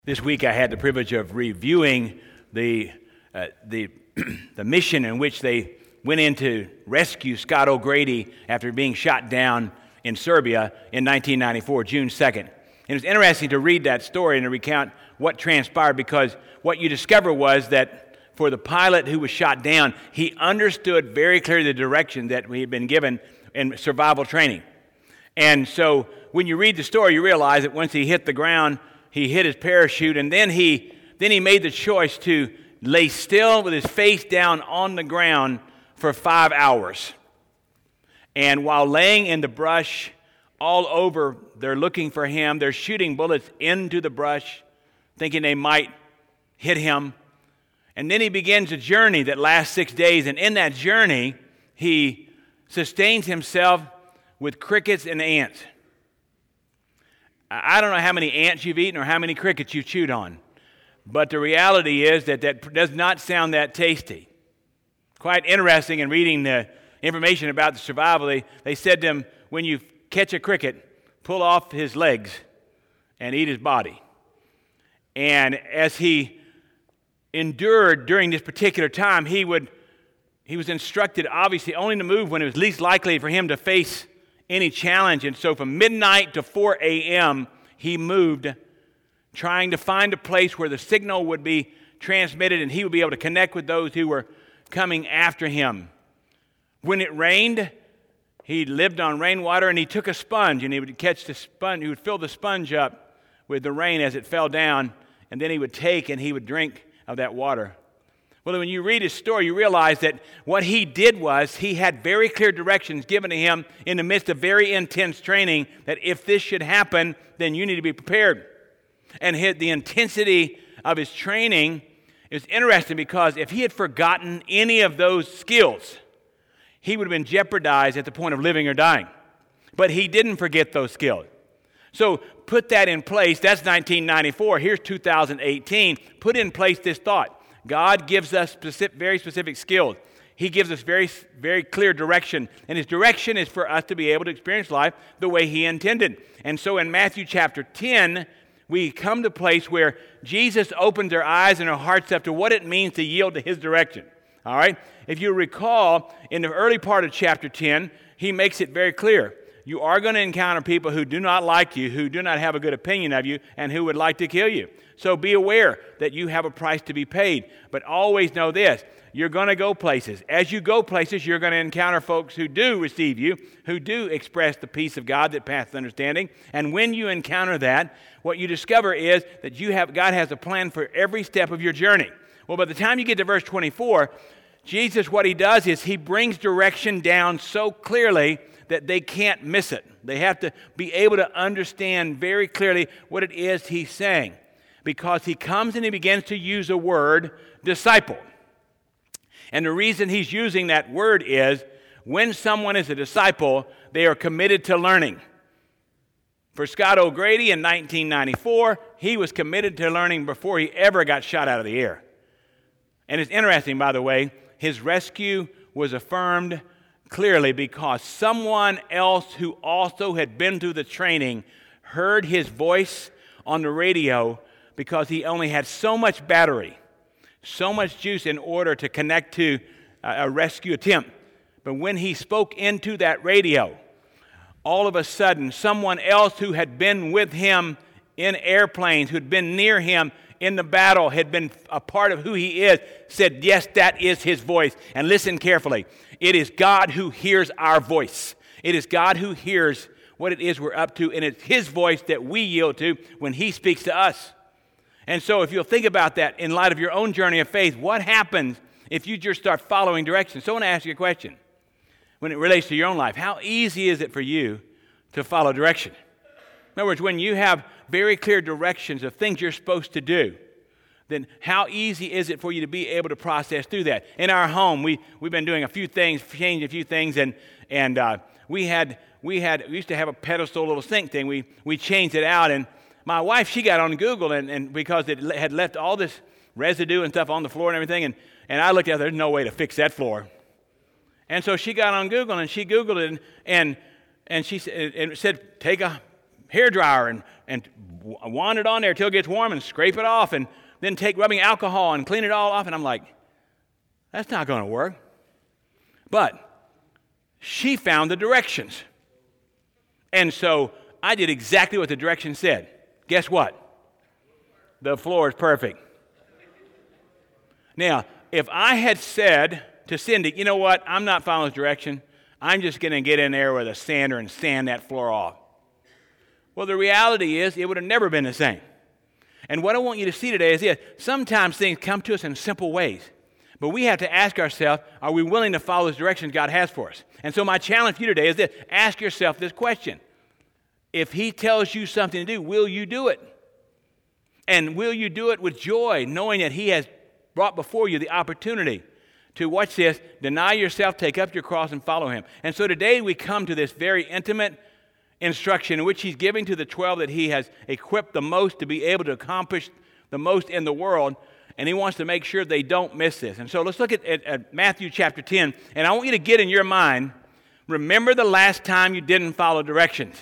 This week I had the privilege of reviewing the mission in which they went in to rescue Scott O'Grady after being shot down in Serbia in 1994, June 2nd. And it was interesting to read that story and to recount what transpired, because what you discover was that for the pilot who was shot down, he understood very clearly the direction that he had been given in survival training. And so when you read the story, you realize that once he hit the ground, he hit his parachute, and then he made the choice to lay still with his face down on the ground for 5 hours. And while laying in the brush all over, they're looking for him. They're shooting bullets into the brush, thinking they might hit him. And then he begins a journey that lasts 6 days, and in that journey, he sustains himself with crickets and ants. I don't know how many ants you've eaten or how many crickets you've chewed on, but the reality is that does not sound that tasty. Quite interesting in reading the information about the survival. They said to him, when you catch a cricket, pull off his legs and eat his body. And as he endured during this particular time, he was instructed, obviously, only to move when it was least likely for him to face any challenge. And so from midnight to 4 a.m., he moved, trying to find a place where the signal would be transmitted and he would be able to connect with those who were coming after him. When it rained, he lived on rainwater, and he took a sponge, and he would catch the sponge. He would fill the sponge up with the rain as it fell down, and then he would take and he would drink of that water. Well, when you read his story, you realize that what he did was he had very clear directions given to him in the midst of very intense training, that if this should happen, then you need to be prepared. And the intensity of his training is interesting, because if he had forgotten any of those skills, he would have been jeopardized at the point of living or dying. But he didn't forget those skills. So put that in place. That's 1994. Here's 2018. Put in place this thought. God gives us very specific skills. He gives us very, very clear direction. And his direction is for us to be able to experience life the way he intended. And so in Matthew chapter 10, we come to a place where Jesus opens our eyes and our hearts up to what it means to yield to his direction. All right? If you recall, in the early part of chapter 10, he makes it very clear. You are going to encounter people who do not like you, who do not have a good opinion of you, and who would like to kill you. So be aware that you have a price to be paid. But always know this: you're going to go places. As you go places, you're going to encounter folks who do receive you, who do express the peace of God that passeth understanding. And when you encounter that, what you discover is that God has a plan for every step of your journey. Well, by the time you get to verse 24, Jesus, what he does is he brings direction down so clearly that they can't miss it. They have to be able to understand very clearly what it is he's saying, because he comes and he begins to use a word, disciple. And the reason he's using that word is when someone is a disciple, they are committed to learning. For Scott O'Grady in 1994, he was committed to learning before he ever got shot out of the air. And it's interesting, by the way, his rescue was affirmed clearly because someone else who also had been through the training heard his voice on the radio, because he only had so much battery, so much juice in order to connect to a rescue attempt. But when he spoke into that radio, all of a sudden, someone else who had been with him in airplanes, who had been near him in the battle, had been a part of who he is, said, yes, that is his voice. And listen carefully. It is God who hears our voice. It is God who hears what it is we're up to, and it's his voice that we yield to when he speaks to us. And so if you'll think about that in light of your own journey of faith, what happens if you just start following directions? So I want to ask you a question. When it relates to your own life, how easy is it for you to follow direction? In other words, when you have very clear directions of things you're supposed to do, then how easy is it for you to be able to process through that? In our home, we've been doing a few things, changed a few things, and we used to have a pedestal little sink thing. We changed it out, and my wife, she got on Google, and because it had left all this residue and stuff on the floor and everything, and I looked at it, there's no way to fix that floor. And so she got on Google, and she Googled it, and she said, take a hairdryer and wand it on there till it gets warm and scrape it off and then take rubbing alcohol and clean it all off. And I'm like, that's not going to work. But she found the directions. And so I did exactly what the directions said. Guess what? The floor is perfect. Now, if I had said to Cindy, you know what, I'm not following this direction. I'm just going to get in there with a sander and sand that floor off. Well, the reality is it would have never been the same. And what I want you to see today is this. Sometimes things come to us in simple ways. But we have to ask ourselves, are we willing to follow the directions God has for us? And so my challenge for you today is this. Ask yourself this question. If he tells you something to do, will you do it? And will you do it with joy, knowing that he has brought before you the opportunity to, watch this, deny yourself, take up your cross, and follow him. And so today we come to this very intimate instruction in which he's giving to the 12 that he has equipped the most to be able to accomplish the most in the world, and he wants to make sure they don't miss this. And so let's look at Matthew chapter 10, and I want you to get in your mind, remember the last time you didn't follow directions,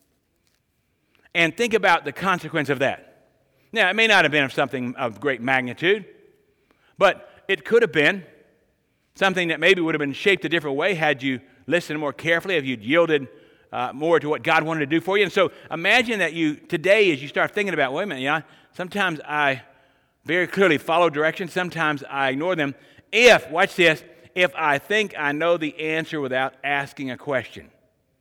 and think about the consequence of that. Now, it may not have been of something of great magnitude, but it could have been something that maybe would have been shaped a different way had you listened more carefully, if you'd yielded more to what God wanted to do for you. And so imagine that you, today, as you start thinking about, wait a minute, sometimes I very clearly follow directions, sometimes I ignore them. Watch this, if I think I know the answer without asking a question,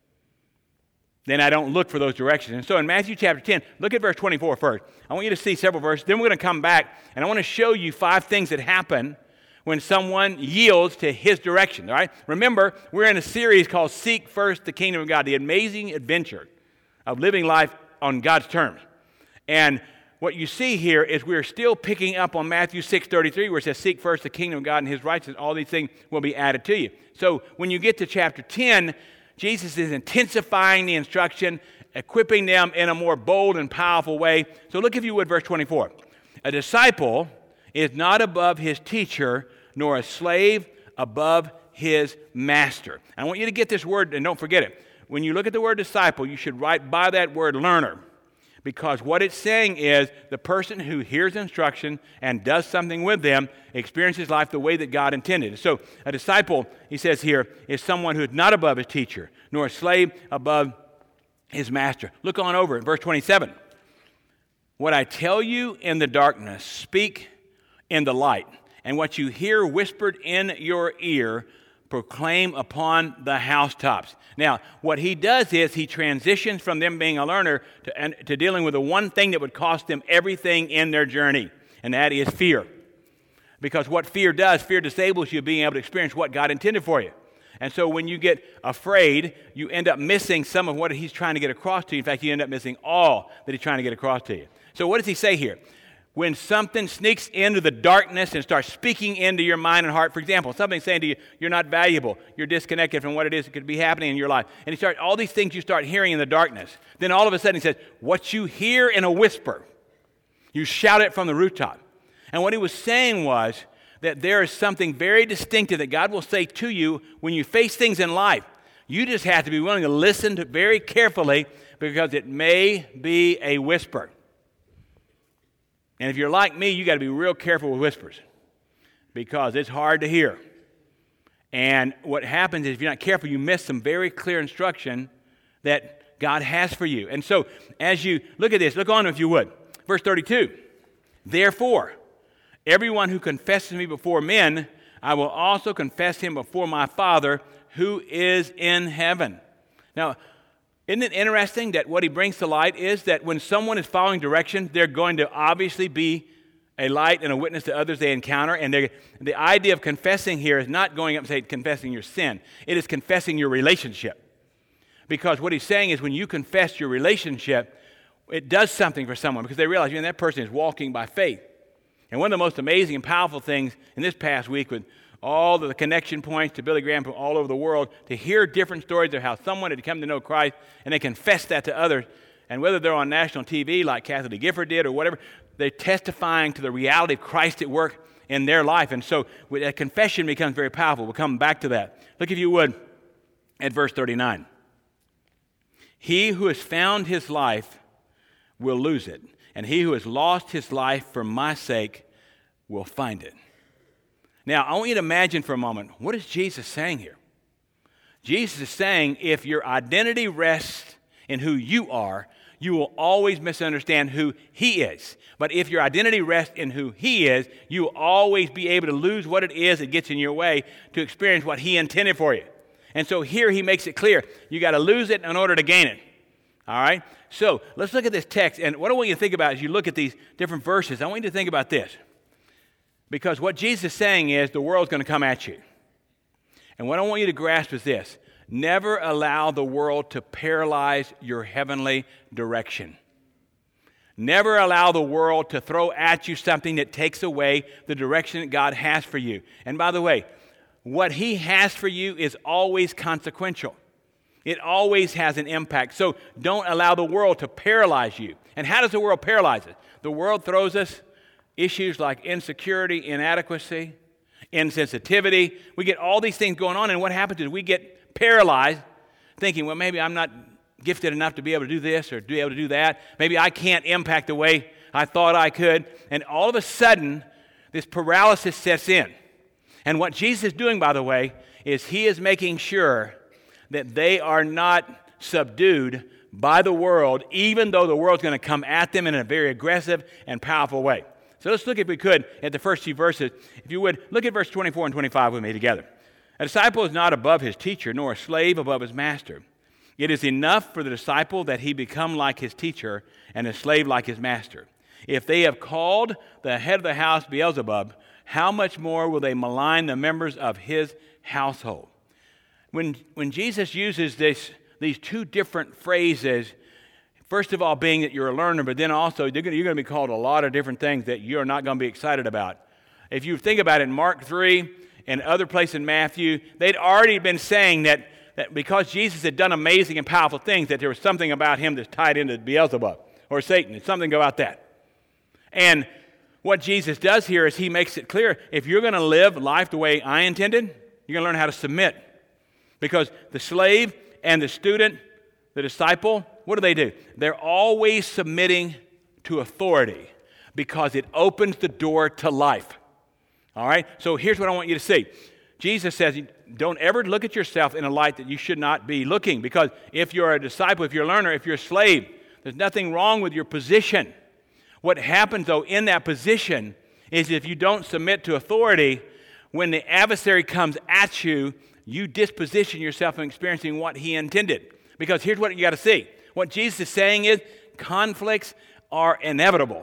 then I don't look for those directions. And so in Matthew chapter 10, look at verse 24 first. I want you to see several verses. Then we're going to come back, and I want to show you 5 things that happen when someone yields to his direction, all right? Remember, we're in a series called Seek First the Kingdom of God, the amazing adventure of living life on God's terms. And what you see here is we're still picking up on Matthew 6:33, where it says, seek first the kingdom of God and his righteousness, all these things will be added to you. So when you get to chapter 10, Jesus is intensifying the instruction, equipping them in a more bold and powerful way. So look, if you would, verse 24. A disciple is not above his teacher, nor a slave above his master. I want you to get this word, and don't forget it. When you look at the word disciple, you should write by that word learner, because what it's saying is the person who hears instruction and does something with them experiences life the way that God intended. So a disciple, he says here, is someone who is not above his teacher, nor a slave above his master. Look on over at verse 27. What I tell you in the darkness, speak in the light, and what you hear whispered in your ear, proclaim upon the housetops. Now, what he does is he transitions from them being a learner to dealing with the one thing that would cost them everything in their journey, and that is fear. Because what fear does, fear disables you being able to experience what God intended for you. And so when you get afraid, you end up missing some of what he's trying to get across to you. In fact, you end up missing all that he's trying to get across to you. So what does he say here? When something sneaks into the darkness and starts speaking into your mind and heart, for example, something saying to you, you're not valuable, you're disconnected from what it is that could be happening in your life, and all these things you start hearing in the darkness, then all of a sudden he says, what you hear in a whisper, you shout it from the rooftop. And what he was saying was that there is something very distinctive that God will say to you when you face things in life. You just have to be willing to listen to very carefully, because it may be a whisper. And if you're like me, you got to be real careful with whispers, because it's hard to hear. And what happens is if you're not careful, you miss some very clear instruction that God has for you. And so as you look at this, look on if you would. Verse 32, therefore, everyone who confesses me before men, I will also confess him before my Father who is in heaven. Now, isn't it interesting that what he brings to light is that when someone is following direction, they're going to obviously be a light and a witness to others they encounter. And the idea of confessing here is not going up and saying confessing your sin. It is confessing your relationship. Because what he's saying is when you confess your relationship, it does something for someone, because they realize, that person is walking by faith. And one of the most amazing and powerful things in this past week with all the connection points to Billy Graham from all over the world, to hear different stories of how someone had come to know Christ and they confess that to others. And whether they're on national TV like Kathy Lee Gifford did or whatever, they're testifying to the reality of Christ at work in their life. And so that confession becomes very powerful. We'll come back to that. Look, if you would, at verse 39. He who has found his life will lose it, and he who has lost his life for my sake will find it. Now, I want you to imagine for a moment, what is Jesus saying here? Jesus is saying if your identity rests in who you are, you will always misunderstand who he is. But if your identity rests in who he is, you will always be able to lose what it is that gets in your way to experience what he intended for you. And so here he makes it clear, you got to lose it in order to gain it. All right? So let's look at this text. And what I want you to think about as you look at these different verses, I want you to think about this. Because what Jesus is saying is the world's going to come at you. And what I want you to grasp is this. Never allow the world to paralyze your heavenly direction. Never allow the world to throw at you something that takes away the direction that God has for you. And by the way, what he has for you is always consequential. It always has an impact. So don't allow the world to paralyze you. And how does the world paralyze us? The world throws us issues like insecurity, inadequacy, insensitivity. We get all these things going on, and what happens is we get paralyzed, thinking, well, maybe I'm not gifted enough to be able to do this or be able to do that. Maybe I can't impact the way I thought I could. And all of a sudden, this paralysis sets in. And what Jesus is doing, by the way, is he is making sure that they are not subdued by the world, even though the world's going to come at them in a very aggressive and powerful way. So let's look, if we could, at the first few verses. If you would, look at verse 24 and 25 with me together. A disciple is not above his teacher, nor a slave above his master. It is enough for the disciple that he become like his teacher and a slave like his master. If they have called the head of the house Beelzebub, how much more will they malign the members of his household? When Jesus uses these two different phrases, first of all being that you're a learner, but then also you're going to be called a lot of different things that you're not going to be excited about. If you think about it, in Mark 3 and other places in Matthew, they'd already been saying that because Jesus had done amazing and powerful things, that there was something about him that's tied into Beelzebub or Satan. It's something about that. And what Jesus does here is he makes it clear, if you're going to live life the way I intended, you're going to learn how to submit. Because the slave and the student, the disciple, what do? They're always submitting to authority because it opens the door to life. All right? So here's what I want you to see. Jesus says, don't ever look at yourself in a light that you should not be looking, because if you're a disciple, if you're a learner, if you're a slave, there's nothing wrong with your position. What happens, though, in that position is if you don't submit to authority, when the adversary comes at you, you disposition yourself from experiencing what he intended. Because here's what you got to see. What Jesus is saying is conflicts are inevitable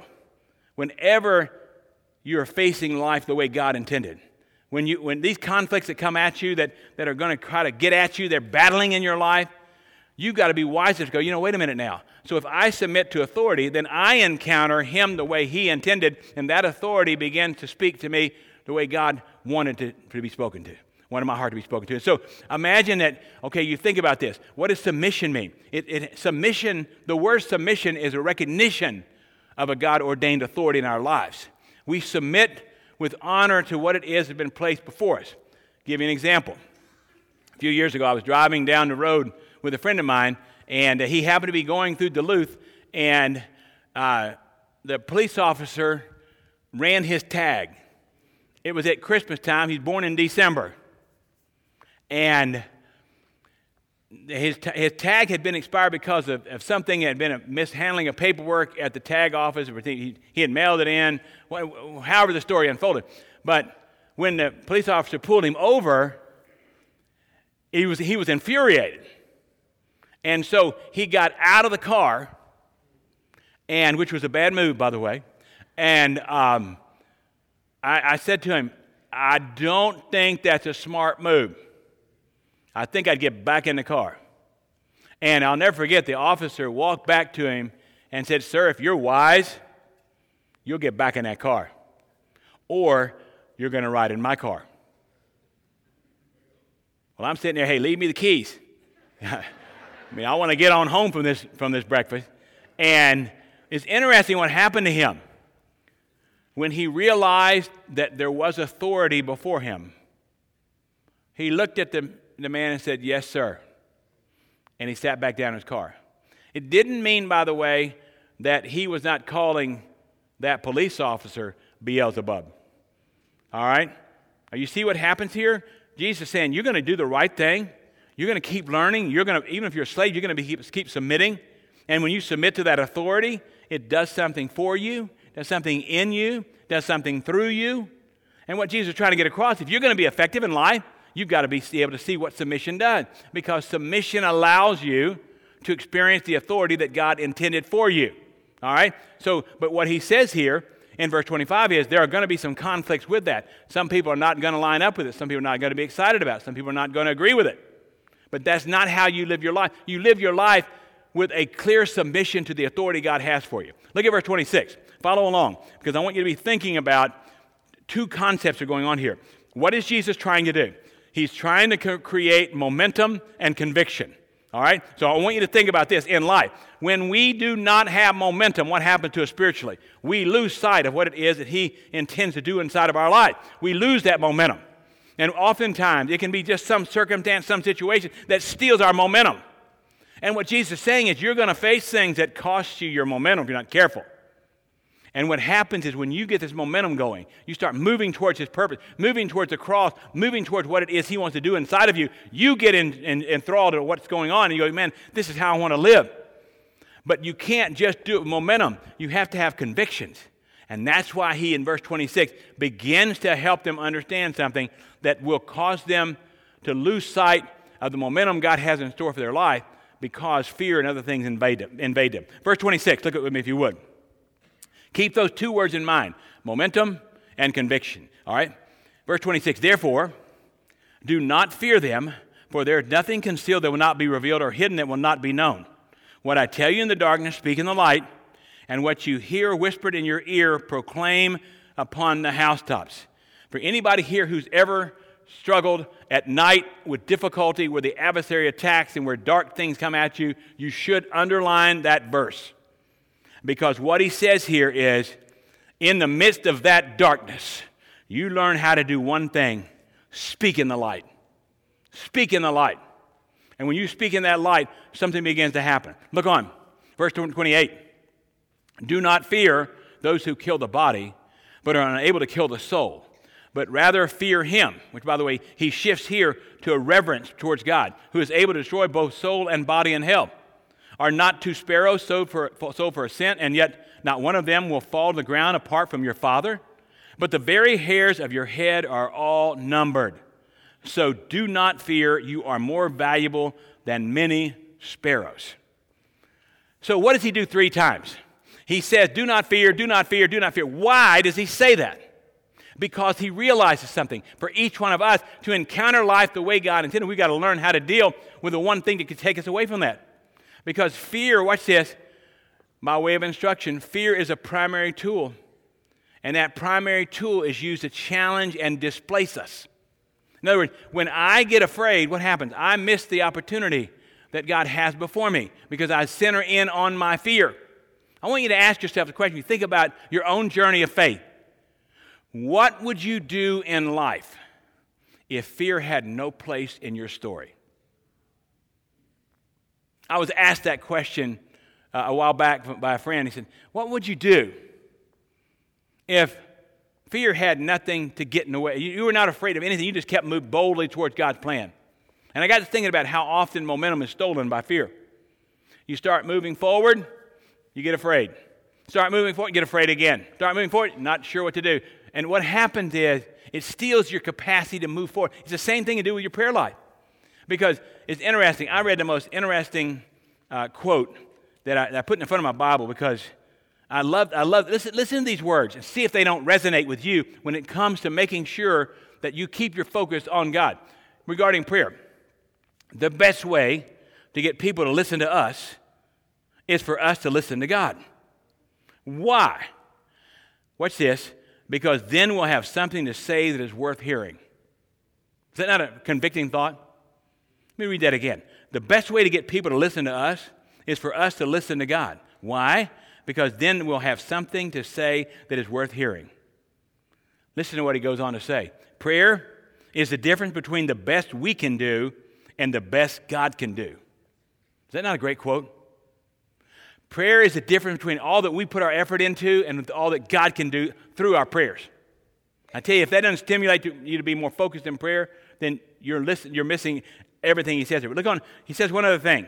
whenever you're facing life the way God intended. When these conflicts that come at you that are going to try to get at you, they're battling in your life, you've got to be wise to go, wait a minute now. So if I submit to authority, then I encounter him the way he intended, and that authority begins to speak to me the way God wanted to be spoken to, wanted my heart to be spoken to. And so imagine that, okay, you think about this. What does submission mean? Submission, the word submission is a recognition of a God-ordained authority in our lives. We submit with honor to what it is that's been placed before us. I'll give you an example. A few years ago, I was driving down the road with a friend of mine, and he happened to be going through Duluth, and the police officer ran his tag. It was at Christmas time. He's born in December. And his tag had been expired because of something that had been a mishandling of paperwork at the tag office. He had mailed it in, however the story unfolded. But when the police officer pulled him over, he was infuriated. And so he got out of the car, and which was a bad move, by the way. And I said to him, I don't think that's a smart move. I think I'd get back in the car. And I'll never forget, the officer walked back to him and said, sir, if you're wise, you'll get back in that car. Or you're going to ride in my car. Well, I'm sitting there, hey, leave me the keys. I want to get on home from this breakfast. And it's interesting what happened to him. When he realized that there was authority before him, he looked at the man and said, yes, sir. And he sat back down in his car. It didn't mean, by the way, that he was not calling that police officer Beelzebub. All right? You see what happens here? Jesus is saying, you're going to do the right thing. You're going to keep learning. You're going to, even if you're a slave, you're going to keep submitting. And when you submit to that authority, it does something for you, does something in you, does something through you. And what Jesus is trying to get across, if you're going to be effective in life, you've got to be able to see what submission does. Because submission allows you to experience the authority that God intended for you. All right? So, but what he says here in verse 25 is there are going to be some conflicts with that. Some people are not going to line up with it. Some people are not going to be excited about it. Some people are not going to agree with it. But that's not how you live your life. You live your life with a clear submission to the authority God has for you. Look at verse 26. Follow along, because I want you to be thinking about two concepts are going on here. What is Jesus trying to do? He's trying to create momentum and conviction. All right? So I want you to think about this in life. When we do not have momentum, what happens to us spiritually? We lose sight of what it is that he intends to do inside of our life. We lose that momentum. And oftentimes, it can be just some circumstance, some situation that steals our momentum. And what Jesus is saying is you're going to face things that cost you your momentum if you're not careful. And what happens is when you get this momentum going, you start moving towards his purpose, moving towards the cross, moving towards what it is he wants to do inside of you. You get enthralled in what's going on, and you go, man, this is how I want to live. But you can't just do it with momentum. You have to have convictions. And that's why he, in verse 26, begins to help them understand something that will cause them to lose sight of the momentum God has in store for their life because fear and other things invade them. Verse 26, look at it with me if you would. Keep those two words in mind, momentum and conviction. All right? Verse 26, therefore, do not fear them, for there is nothing concealed that will not be revealed or hidden that will not be known. What I tell you in the darkness, speak in the light, and what you hear whispered in your ear, proclaim upon the housetops. For anybody here who's ever struggled at night with difficulty, where the adversary attacks and where dark things come at you, you should underline that verse. Because what he says here is, in the midst of that darkness, you learn how to do one thing: speak in the light. Speak in the light. And when you speak in that light, something begins to happen. Look on. Verse 28. Do not fear those who kill the body, but are unable to kill the soul. But rather fear him, which, by the way, he shifts here to a reverence towards God, who is able to destroy both soul and body in hell. Are not two sparrows sold for a cent, and yet not one of them will fall to the ground apart from your Father? But the very hairs of your head are all numbered. So do not fear, you are more valuable than many sparrows. So what does he do 3 times? He says, do not fear, do not fear, do not fear. Why does he say that? Because he realizes something. For each one of us to encounter life the way God intended, we've got to learn how to deal with the one thing that could take us away from that. Because fear, watch this, by way of instruction, fear is a primary tool. And that primary tool is used to challenge and displace us. In other words, when I get afraid, what happens? I miss the opportunity that God has before me because I center in on my fear. I want you to ask yourself the question. You think about your own journey of faith. What would you do in life if fear had no place in your story? I was asked that question a while back by a friend. He said, what would you do if fear had nothing to get in the way? You were not afraid of anything. You just kept moving boldly towards God's plan. And I got to thinking about how often momentum is stolen by fear. You start moving forward, you get afraid. Start moving forward, you get afraid again. Start moving forward, not sure what to do. And what happens is it steals your capacity to move forward. It's the same thing to do with your prayer life. Because it's interesting. I read the most interesting quote that I put in front of my Bible because I love. Listen to these words and see if they don't resonate with you when it comes to making sure that you keep your focus on God. Regarding prayer, the best way to get people to listen to us is for us to listen to God. Why? Watch this. Because then we'll have something to say that is worth hearing. Is that not a convicting thought? Let me read that again. The best way to get people to listen to us is for us to listen to God. Why? Because then we'll have something to say that is worth hearing. Listen to what he goes on to say. Prayer is the difference between the best we can do and the best God can do. Is that not a great quote? Prayer is the difference between all that we put our effort into and all that God can do through our prayers. I tell you, if that doesn't stimulate you to be more focused in prayer, then you're missing everything he says here. But look on, he says one other thing.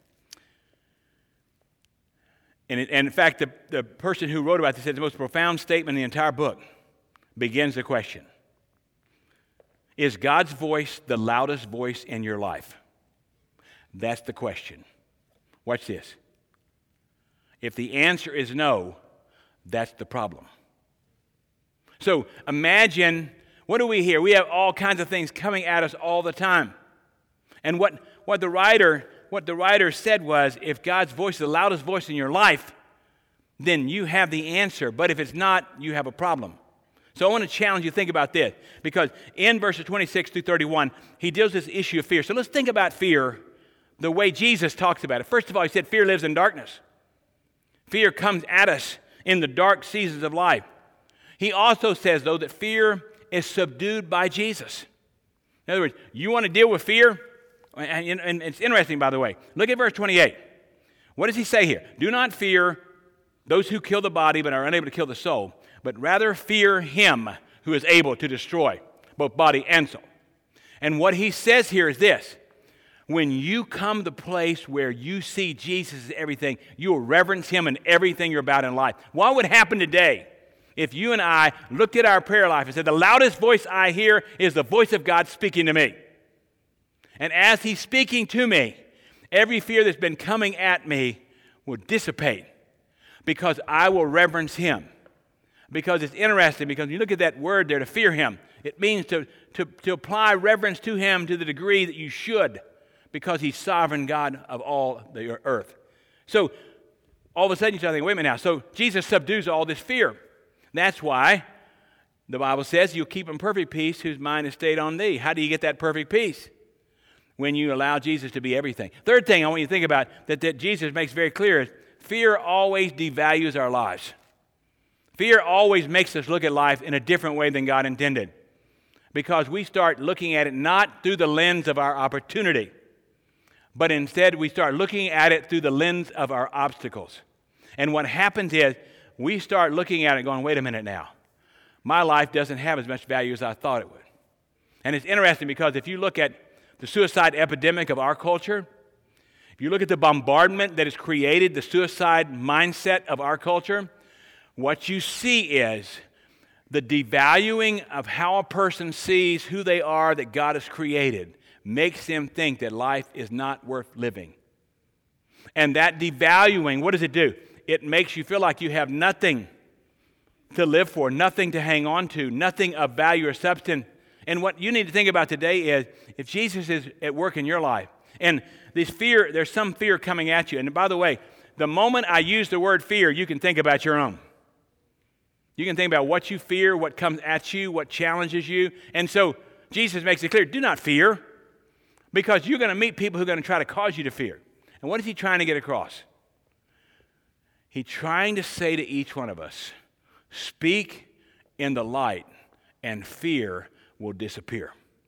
And in fact, the person who wrote about this said the most profound statement in the entire book begins the question. Is God's voice the loudest voice in your life? That's the question. Watch this. If the answer is no, that's the problem. So imagine, what do we hear? We have all kinds of things coming at us all the time. And what the writer said was, if God's voice is the loudest voice in your life, then you have the answer. But if it's not, you have a problem. So I want to challenge you to think about this. Because in verses 26 through 31, he deals with this issue of fear. So let's think about fear the way Jesus talks about it. First of all, he said fear lives in darkness. Fear comes at us in the dark seasons of life. He also says, though, that fear is subdued by Jesus. In other words, you want to deal with fear? And it's interesting, by the way. Look at verse 28. What does he say here? Do not fear those who kill the body but are unable to kill the soul, but rather fear him who is able to destroy both body and soul. And what he says here is this. When you come to the place where you see Jesus as everything, you will reverence him in everything you're about in life. What would happen today if you and I looked at our prayer life and said, the loudest voice I hear is the voice of God speaking to me. And as he's speaking to me, every fear that's been coming at me will dissipate because I will reverence him. Because it's interesting, because when you look at that word there, to fear him, it means to apply reverence to him to the degree that you should, because he's sovereign God of all the earth. So all of a sudden you start thinking, wait a minute now. So Jesus subdues all this fear. That's why the Bible says you'll keep in perfect peace whose mind is stayed on thee. How do you get that perfect peace? When you allow Jesus to be everything. Third thing I want you to think about that Jesus makes very clear is fear always devalues our lives. Fear always makes us look at life in a different way than God intended, because we start looking at it not through the lens of our opportunity, but instead we start looking at it through the lens of our obstacles. And what happens is we start looking at it going, wait a minute now. My life doesn't have as much value as I thought it would. And it's interesting because if you look at the suicide epidemic of our culture, if you look at the bombardment that has created the suicide mindset of our culture, what you see is the devaluing of how a person sees who they are that God has created makes them think that life is not worth living. And that devaluing, what does it do? It makes you feel like you have nothing to live for, nothing to hang on to, nothing of value or substance. And what you need to think about today is if Jesus is at work in your life, and this fear, there's some fear coming at you. And by the way, the moment I use the word fear, you can think about your own. You can think about what you fear, what comes at you, what challenges you. And so Jesus makes it clear, do not fear, because you're going to meet people who are going to try to cause you to fear. And what is he trying to get across? He's trying to say to each one of us, speak in the light and fear will disappear.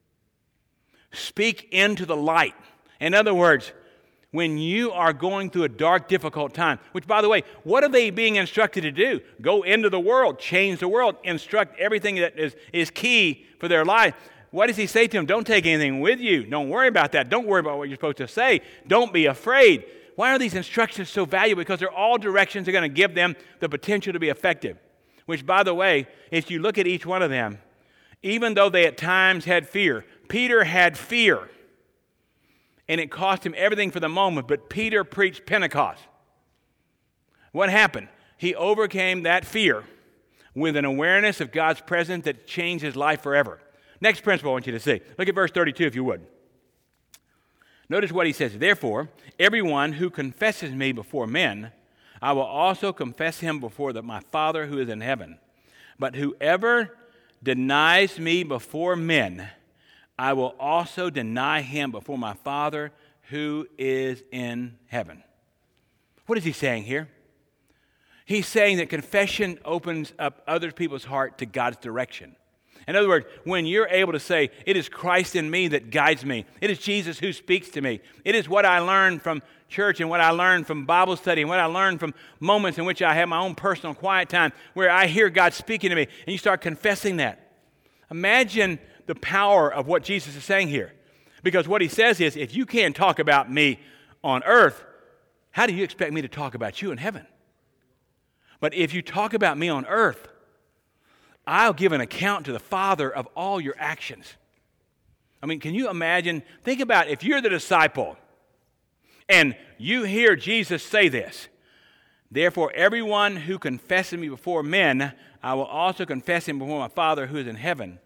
Speak into the light. In other words, when you are going through a dark, difficult time, which, by the way, what are they being instructed to do? Go into the world, change the world, instruct everything that is key for their life. What does he say to them? Don't take anything with you. Don't worry about that. Don't worry about what you're supposed to say. Don't be afraid. Why are these instructions so valuable? Because they're all directions that are going to give them the potential to be effective. Which, by the way, if you look at each one of them, even though they at times had fear, Peter had fear. And it cost him everything for the moment, but Peter preached Pentecost. What happened? He overcame that fear with an awareness of God's presence that changed his life forever. Next principle I want you to see. Look at verse 32 if you would. Notice what he says. Therefore, everyone who confesses me before men, I will also confess him before my Father who is in heaven. But whoever denies me before men, I will also deny him before my Father who is in heaven. What is he saying here? He's saying that confession opens up other people's heart to God's direction. In other words, when you're able to say, it is Christ in me that guides me. It is Jesus who speaks to me. It is what I learned from church and what I learned from Bible study and what I learned from moments in which I have my own personal quiet time where I hear God speaking to me, and you start confessing that. Imagine the power of what Jesus is saying here. Because what he says is, if you can't talk about me on earth, how do you expect me to talk about you in heaven? But if you talk about me on earth, I'll give an account to the Father of all your actions. I mean, can you imagine? Think about if you're the disciple and you hear Jesus say this, therefore everyone who confesses me before men, I will also confess him before my Father who is in heaven.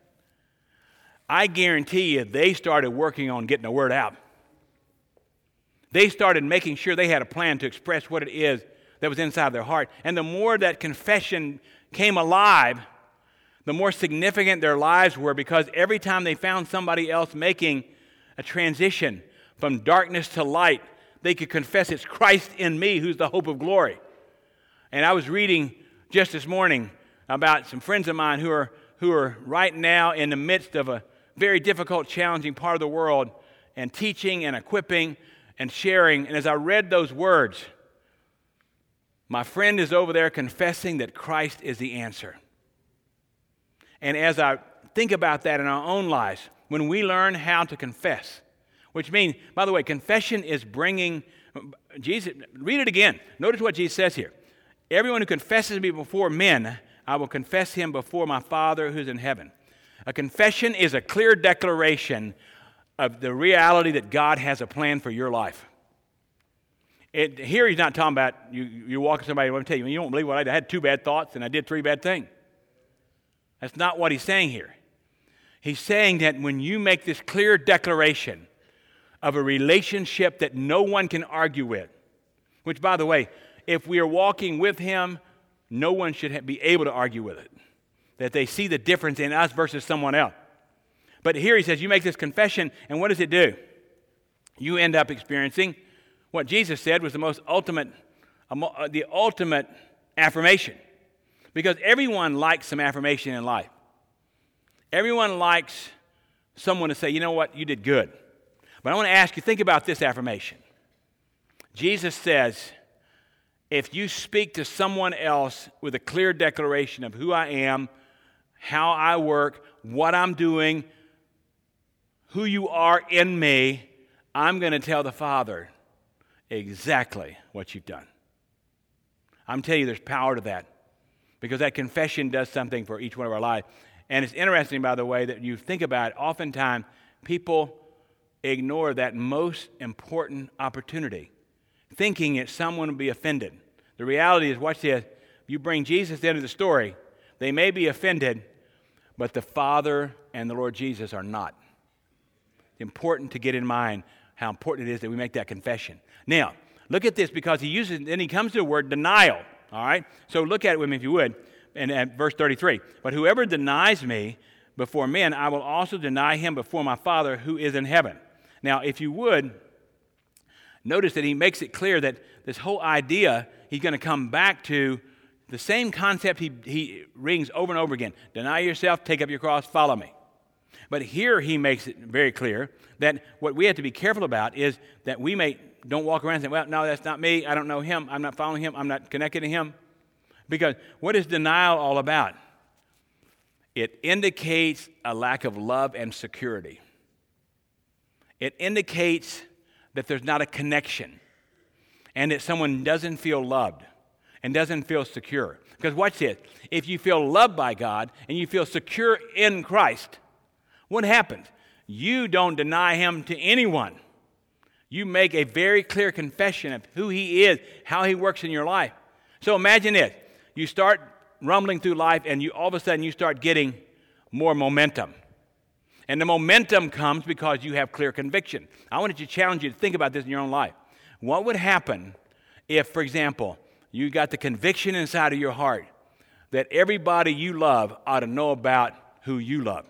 I guarantee you they started working on getting the word out. They started making sure they had a plan to express what it is that was inside their heart. And the more that confession came alive, the more significant their lives were, because every time they found somebody else making a transition from darkness to light, they could confess, it's Christ in me who's the hope of glory. And I was reading just this morning about some friends of mine who are right now in the midst of a very difficult, challenging part of the world, and teaching and equipping and sharing. And as I read those words, my friend is over there confessing that Christ is the answer. And as I think about that in our own lives, when we learn how to confess, which means, by the way, confession is bringing Jesus. Read it again. Notice what Jesus says here. Everyone who confesses me before men, I will confess him before my Father who's in heaven. A confession is a clear declaration of the reality that God has a plan for your life. Here he's not talking about you walking somebody, let me tell you, you don't believe what I did. I had 2 bad thoughts and I did 3 bad things. That's not what he's saying here. He's saying that when you make this clear declaration of a relationship that no one can argue with, which, by the way, if we are walking with him, no one should be able to argue with it, that they see the difference in us versus someone else. But here he says, you make this confession, and what does it do? You end up experiencing what Jesus said was the ultimate affirmation. Because everyone likes some affirmation in life. Everyone likes someone to say, you know what, you did good. But I want to ask you, think about this affirmation. Jesus says, if you speak to someone else with a clear declaration of who I am, how I work, what I'm doing, who you are in me, I'm going to tell the Father exactly what you've done. I'm telling you, there's power to that. Because that confession does something for each one of our lives. And it's interesting, by the way, that you think about it, oftentimes people ignore that most important opportunity, thinking that someone will be offended. The reality is, watch this, you bring Jesus into the story, they may be offended, but the Father and the Lord Jesus are not. It's important to get in mind how important it is that we make that confession. Now, look at this, because then he comes to the word denial. All right? So look at it with me if you would. And at verse 33. But whoever denies me before men, I will also deny him before my Father who is in heaven. Now, if you would, notice that he makes it clear that this whole idea, he's going to come back to the same concept he rings over and over again. Deny yourself, take up your cross, follow me. But here he makes it very clear that what we have to be careful about is that we don't walk around and say, well, no, that's not me. I don't know him. I'm not following him. I'm not connected to him. Because what is denial all about? It indicates a lack of love and security. It indicates that there's not a connection and that someone doesn't feel loved and doesn't feel secure. Because watch this. If you feel loved by God and you feel secure in Christ, what happens? You don't deny him to anyone. You make a very clear confession of who he is, how he works in your life. So imagine this. You start rumbling through life and all of a sudden you start getting more momentum. And the momentum comes because you have clear conviction. I wanted to challenge you to think about this in your own life. What would happen if, for example, you got the conviction inside of your heart that everybody you love ought to know about who you love?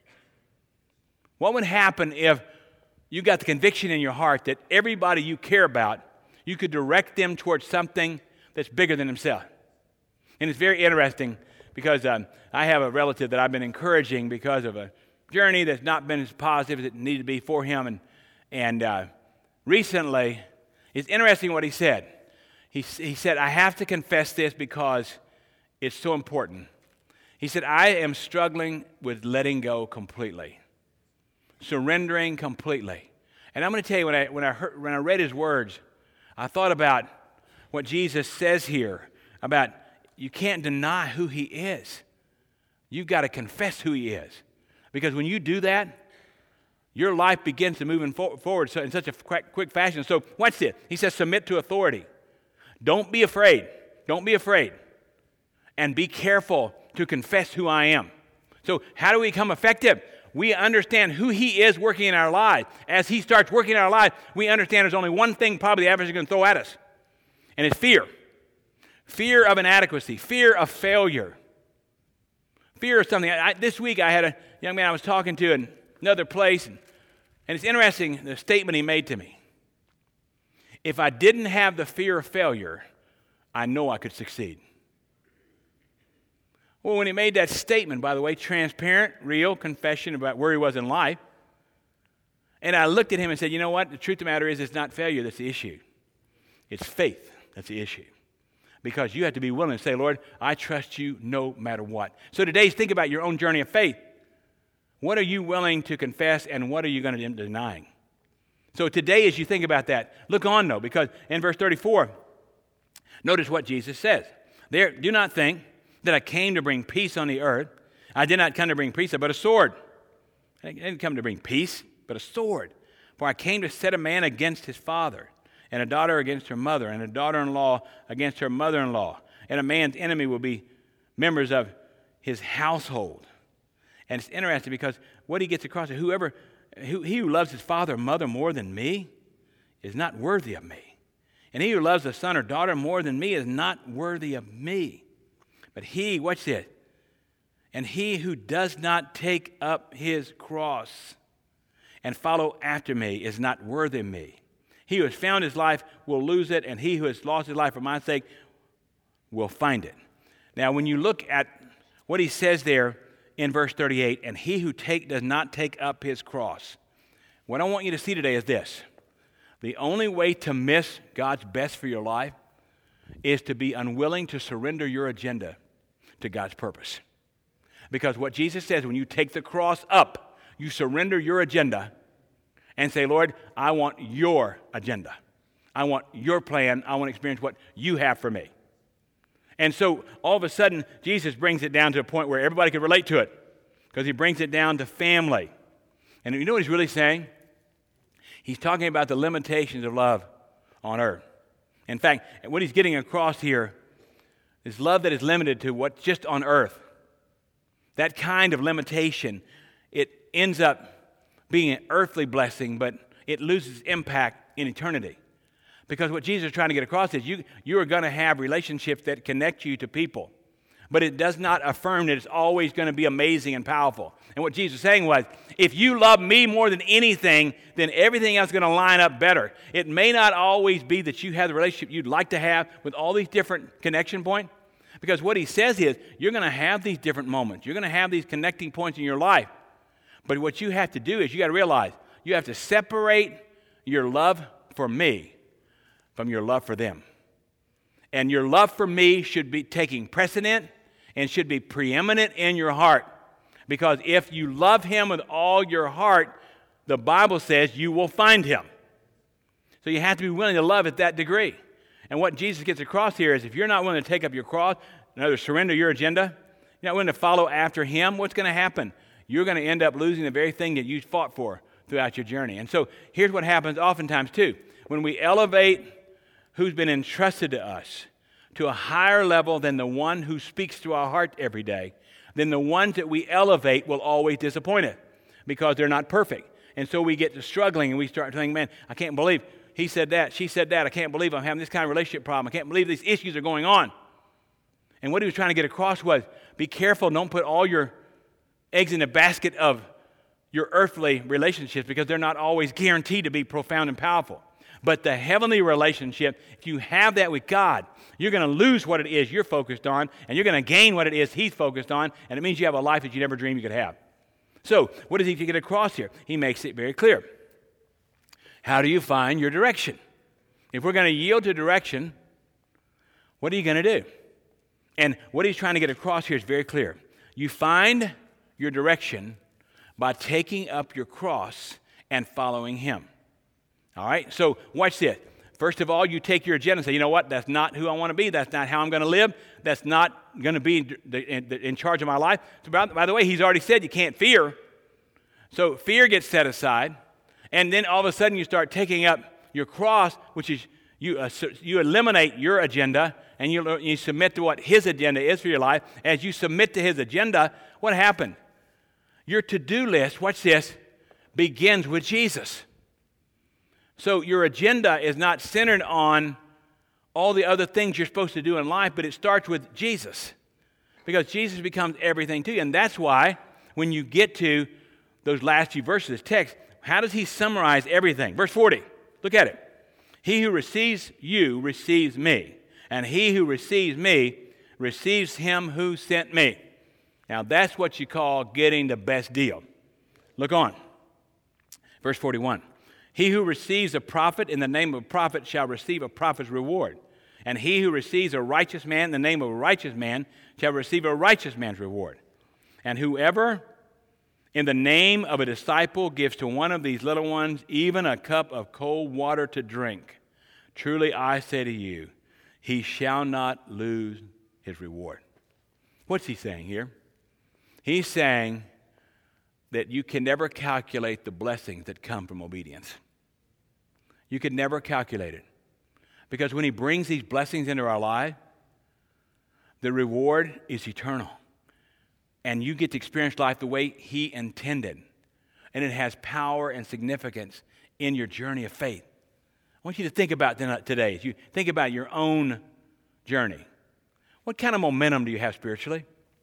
What would happen if you got the conviction in your heart that everybody you care about, you could direct them towards something that's bigger than themselves? And it's very interesting because I have a relative that I've been encouraging because of a journey that's not been as positive as it needed to be for him. And recently, it's interesting what he said. He said, I have to confess this because it's so important. He said, I am struggling with letting go completely, surrendering completely. And I'm going to tell you, when I read his words, I thought about what Jesus says here about you can't deny who he is. You've got to confess who he is. Because when you do that, your life begins to move forward in such a quick fashion. So watch this. He says, submit to authority. Don't be afraid. Don't be afraid. And be careful to confess who I am. So how do we become effective? We understand who he is working in our lives. As he starts working in our lives, we understand there's only one thing probably the average is going to throw at us. And it's fear. Fear of inadequacy. Fear of failure. Fear of something. This week I had a young man I was talking to in another place, and it's interesting the statement he made to me. If I didn't have the fear of failure, I know I could succeed. Well, when he made that statement, by the way, transparent, real confession about where he was in life, and I looked at him and said, you know what? The truth of the matter is it's not failure that's the issue. It's faith that's the issue. Because you have to be willing to say, Lord, I trust you no matter what. So today, think about your own journey of faith. What are you willing to confess, and what are you going to end up denying? So today, as you think about that, look on, though, because in verse 34, notice what Jesus says. There, do not think that I came to bring peace on the earth. I did not come to bring peace, but a sword. I didn't come to bring peace, but a sword. For I came to set a man against his father, and a daughter against her mother, and a daughter-in-law against her mother-in-law. And a man's enemy will be members of his household. And it's interesting because what he gets across is he who loves his father or mother more than me is not worthy of me. And he who loves a son or daughter more than me is not worthy of me. But he, watch this, and he who does not take up his cross and follow after me is not worthy of me. He who has found his life will lose it, and he who has lost his life for my sake will find it. Now, when you look at what he says there in verse 38, and he who does not take up his cross, what I want you to see today is this. The only way to miss God's best for your life is to be unwilling to surrender your agenda to God's purpose. Because what Jesus says, when you take the cross up, you surrender your agenda and say, Lord, I want your agenda. I want your plan. I want to experience what you have for me. And so all of a sudden, Jesus brings it down to a point where everybody can relate to it, because he brings it down to family. And you know what he's really saying? He's talking about the limitations of love on earth. In fact, what he's getting across here is love that is limited to what's just on earth. That kind of limitation, it ends up being an earthly blessing, but it loses impact in eternity. Because what Jesus is trying to get across is you are going to have relationships that connect you to people. But it does not affirm that it's always going to be amazing and powerful. And what Jesus was saying was, if you love me more than anything, then everything else is going to line up better. It may not always be that you have the relationship you'd like to have with all these different connection points. Because what he says is, you're going to have these different moments. You're going to have these connecting points in your life. But what you have to do is you got to realize you have to separate your love for me from your love for them. And your love for me should be taking precedent and should be preeminent in your heart. Because if you love him with all your heart, the Bible says you will find him. So you have to be willing to love at that degree. And what Jesus gets across here is if you're not willing to take up your cross, in other words, surrender your agenda, you're not willing to follow after him, what's going to happen? You're going to end up losing the very thing that you fought for throughout your journey. And so here's what happens oftentimes too. When we elevate who's been entrusted to us to a higher level than the one who speaks to our heart every day, then the ones that we elevate will always disappoint us because they're not perfect. And so we get to struggling and we start thinking, man, I can't believe he said that, she said that. I can't believe I'm having this kind of relationship problem. I can't believe these issues are going on. And what he was trying to get across was, be careful, don't put all your eggs in the basket of your earthly relationships because they're not always guaranteed to be profound and powerful. But the heavenly relationship, if you have that with God, you're going to lose what it is you're focused on, and you're going to gain what it is He's focused on, and it means you have a life that you never dreamed you could have. So, what does He get across here? He makes it very clear. How do you find your direction? If we're going to yield to direction, what are you going to do? And what He's trying to get across here is very clear. You find your direction by taking up your cross and following Him. All right? So, watch this. First of all, you take your agenda and say, you know what? That's not who I want to be. That's not how I'm going to live. That's not going to be in charge of my life. So, by the way, He's already said you can't fear. So, fear gets set aside. And then all of a sudden, you start taking up your cross, which is you eliminate your agenda and you submit to what His agenda is for your life. As you submit to His agenda, what happened? Your to-do list, watch this, begins with Jesus. So your agenda is not centered on all the other things you're supposed to do in life, but it starts with Jesus. Because Jesus becomes everything to you. And that's why when you get to those last few verses of this text, how does He summarize everything? Verse 40, look at it. He who receives you receives me, and he who receives me receives Him who sent me. Now that's what you call getting the best deal. Look on. Verse 41. He who receives a prophet in the name of a prophet shall receive a prophet's reward. And he who receives a righteous man in the name of a righteous man shall receive a righteous man's reward. And whoever in the name of a disciple gives to one of these little ones even a cup of cold water to drink, truly I say to you, he shall not lose his reward. What's he saying here? He's saying that you can never calculate the blessings that come from obedience. You could never calculate it. Because when He brings these blessings into our life, the reward is eternal. And you get to experience life the way He intended. And it has power and significance in your journey of faith. I want you to think about today, as you think about your own journey. What kind of momentum do you have spiritually?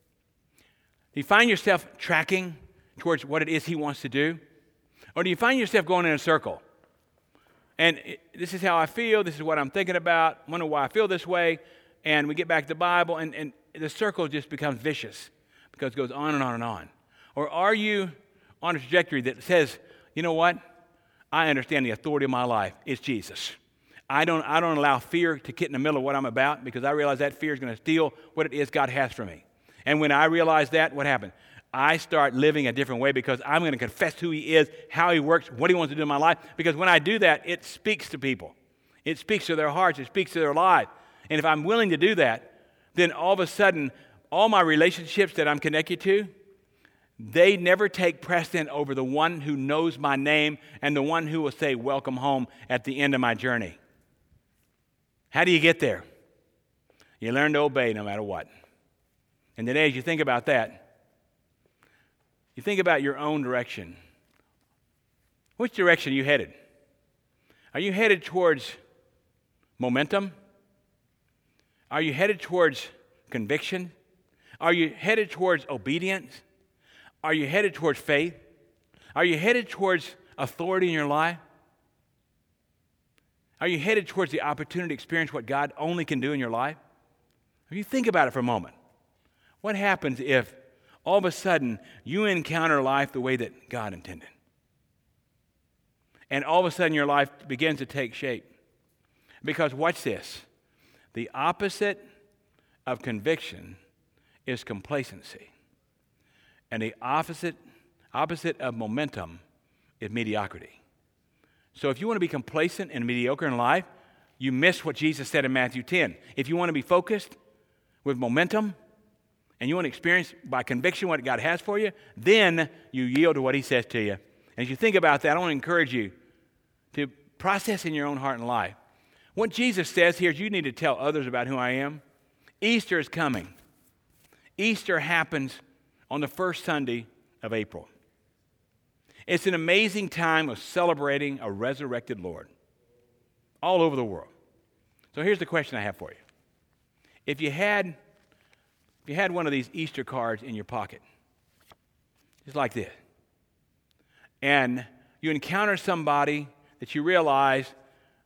Do you find yourself tracking towards what it is He wants to do? Or do you find yourself going in a circle? And this is how I feel, this is what I'm thinking about, I wonder why I feel this way, and we get back to the Bible, and the circle just becomes vicious because it goes on and on and on. Or are you on a trajectory that says, you know what? I understand the authority of my life. It's Jesus. I don't allow fear to get in the middle of what I'm about because I realize that fear is going to steal what it is God has for me. And when I realize that, what happened? I start living a different way because I'm going to confess who He is, how He works, what He wants to do in my life. Because when I do that, it speaks to people. It speaks to their hearts. It speaks to their lives. And if I'm willing to do that, then all of a sudden, all my relationships that I'm connected to, they never take precedent over the one who knows my name and the one who will say, welcome home at the end of my journey. How do you get there? You learn to obey no matter what. And today, as you think about that, you think about your own direction. Which direction are you headed? Are you headed towards momentum? Are you headed towards conviction? Are you headed towards obedience? Are you headed towards faith? Are you headed towards authority in your life? Are you headed towards the opportunity to experience what God only can do in your life? If you think about it for a moment, what happens if all of a sudden you encounter life the way that God intended? And all of a sudden your life begins to take shape. Because watch this. The opposite of conviction is complacency. And the opposite of momentum is mediocrity. So if you want to be complacent and mediocre in life, you miss what Jesus said in Matthew 10. If you want to be focused with momentum, and you want to experience by conviction what God has for you, then you yield to what He says to you. And as you think about that, I want to encourage you to process in your own heart and life. What Jesus says here is you need to tell others about who I am. Easter is coming. Easter happens on the first Sunday of April. It's an amazing time of celebrating a resurrected Lord all over the world. So here's the question I have for you. If you had one of these Easter cards in your pocket, just like this, and you encounter somebody that you realize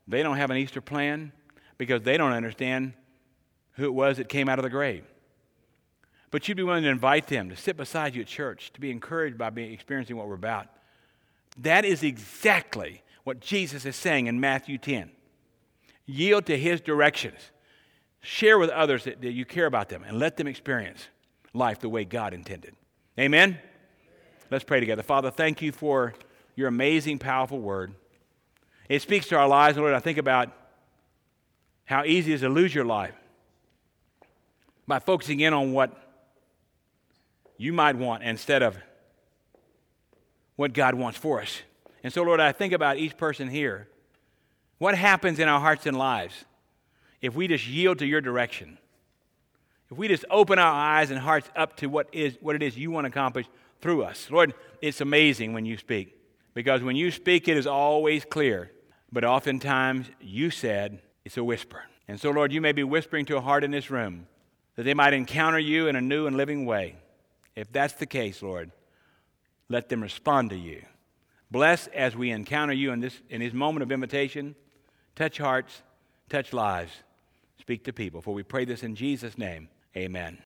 They don't have an Easter plan because they don't understand who it was that came out of the grave. But you'd be willing to invite them to sit beside you at church, to be encouraged by experiencing what we're about. That is exactly what Jesus is saying in Matthew 10. Yield to his directions. Share with others that you care about them and let them experience life the way God intended. Amen? Let's pray together. Father, thank you for your amazing, powerful word. It speaks to our lives. Lord, I think about how easy it is to lose your life by focusing in on what you might want instead of what God wants for us. And so, Lord, I think about each person here. What happens in our hearts and lives if we just yield to your direction? If we just open our eyes and hearts up to what it is you want to accomplish through us. Lord, it's amazing when you speak. Because when you speak, it is always clear. But oftentimes, you said, it's a whisper. And so, Lord, you may be whispering to a heart in this room that they might encounter you in a new and living way. If that's the case, Lord, let them respond to you. Bless as we encounter you in this moment of invitation. Touch hearts, touch lives, speak to people. For we pray this in Jesus' name. Amen.